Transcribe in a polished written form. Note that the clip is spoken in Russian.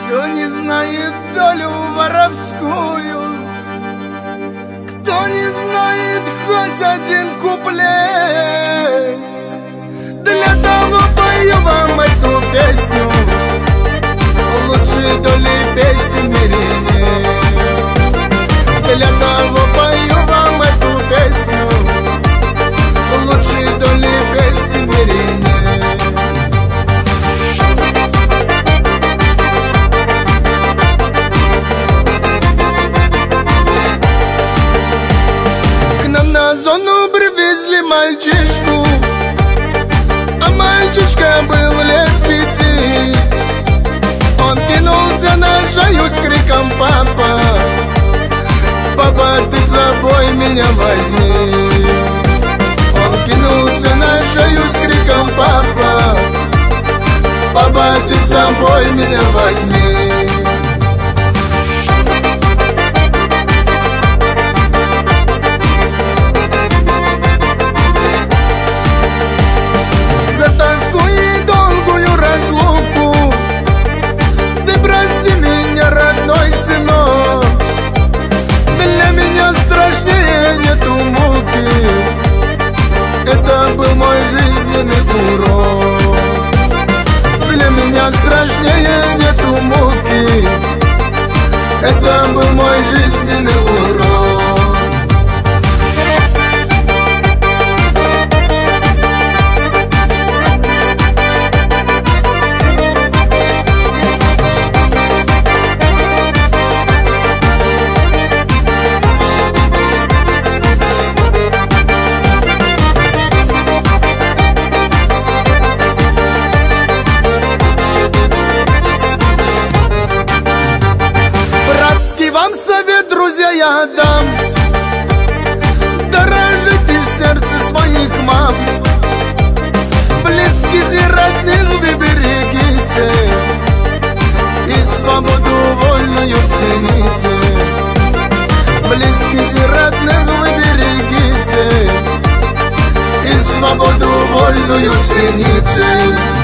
Кто не знает долю воровскую, кто не знает хоть один куплет, для того пою вам эту песню. Лучшей доли песни в мире нет. Для того пою вам эту песню. Лучшей доли песни в мире нет. К нам на зону привезли мальчишку, а мальчишка был лет 5. Он кинулся на шею с криком: папа, папа, ты с собой меня возьми. Он кинулся на шею с криком: папа, папа, ты с собой меня возьми. За тоску и долгую разлуку ты прости меня, родной сынок. Для меня страшнее нету муки. Это был мой жизненный урок. Для меня страшнее нету муки. Это был мой жизненный урок. Вам совет, друзья, я дам: дорожите сердце своих мам, близких и родных вы берегите, и свободу вольную цените. Близких и родных вы берегите, и свободу вольную цените.